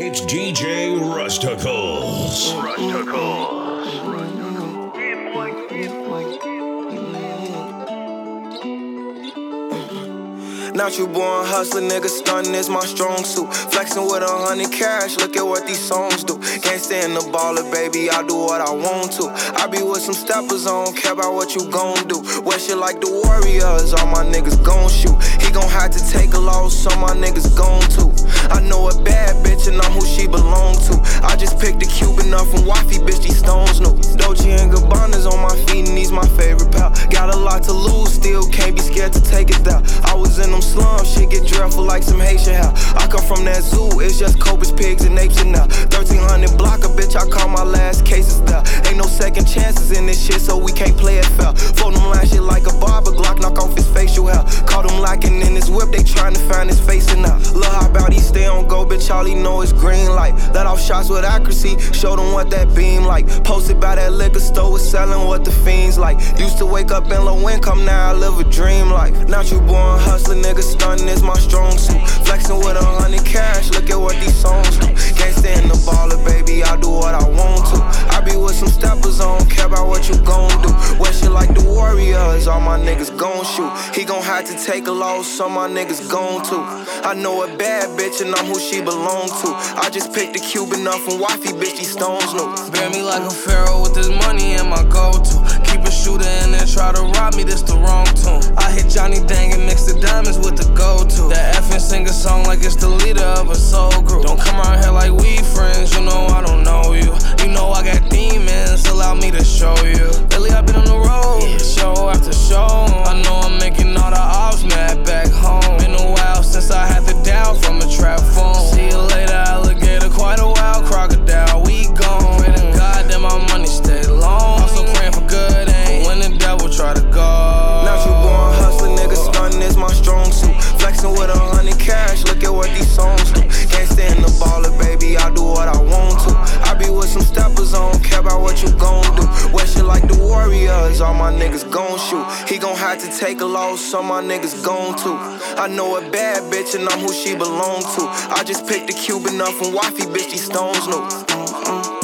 It's DJ Rusticles. Not you born hustler, nigga, stunning is my strong suit. Flexing with 100 cash, look at what these songs do. Can't stand the baller, baby, I do what I want to. I be with some steppers, I don't care about what you gon' do. Wear shit like the Warriors, all my niggas gon' shoot. He gon' have to take a loss, so my niggas gon' too. I know a bad bitch and I'm who she belong to. I just picked a Cuban up from Wifey, bitch, these stones new. Dolce and Gabbana's on my feet and these my favorite pal. Got a lot to lose, still can't be scared to take it down. I was in them slums, shit get dreadful like some Haitian hell. I come from that zoo, it's just cobras, pigs, and apes and now 1300 block, a bitch, I call my last cases there. Ain't no second chances in this shit, so we can't play it fair. Fold them line shit like a barber, Glock knock off his facial hair. Caught him lacking in his whip, they trying to find his face and now. Look how about he stay on go, bitch, all he know is green light. Let off shots with accuracy, show them what that beam like. Posted by that liquor store, was selling what the fiends like. Used to wake up in low income, now I live a dream life. Not you born hustler, nigga, stunning is my strong suit. Flexing with 100 cash, look at what these songs do. Can't stand the baller, baby, I do what I want to. I be with some steppers, I don't care about what you gon' do. Wear shit like the Warriors, all my niggas gon' shoot. He gon' have to take a loss, so my niggas gon' too. I know a bad bitch and I'm who she belong to. I just picked a Cuban up from Wifey, bitch, these stones new. Bear me like a pharaoh with this money in my go-to. Keep a shooter in there, try to rob me, this the wrong tune. I hit Johnny Dang and mix the diamonds with the go-to. That effing sing a song like it's the leader of a soul group. Don't come around here like we friends, you know I don't know you. You know I got demons, allow me to show you. Lately I've been on the road, show after show. I know I'm making all the ops mad back home. Been a while since I had to down from a trap phone. See you later, alligator, quite a while, crocodile, we gone. Pray to God that my money stay long. Also praying for good aim when the devil try to go. Not you born hustler, nigga, stunning is my strong suit. Flexing with 100 cash, look at what these songs do. Can't stand the baller, baby, I do what I want to. I be with some steppers, I don't care about what you gon' do. Wear shit like the Warriors, all my niggas gon' shoot. He gon' have to take a loss, so my niggas gon' too. I know a bad bitch and I'm who she belong to. I just picked a Cuban up from Wifey, bitch, these stones new.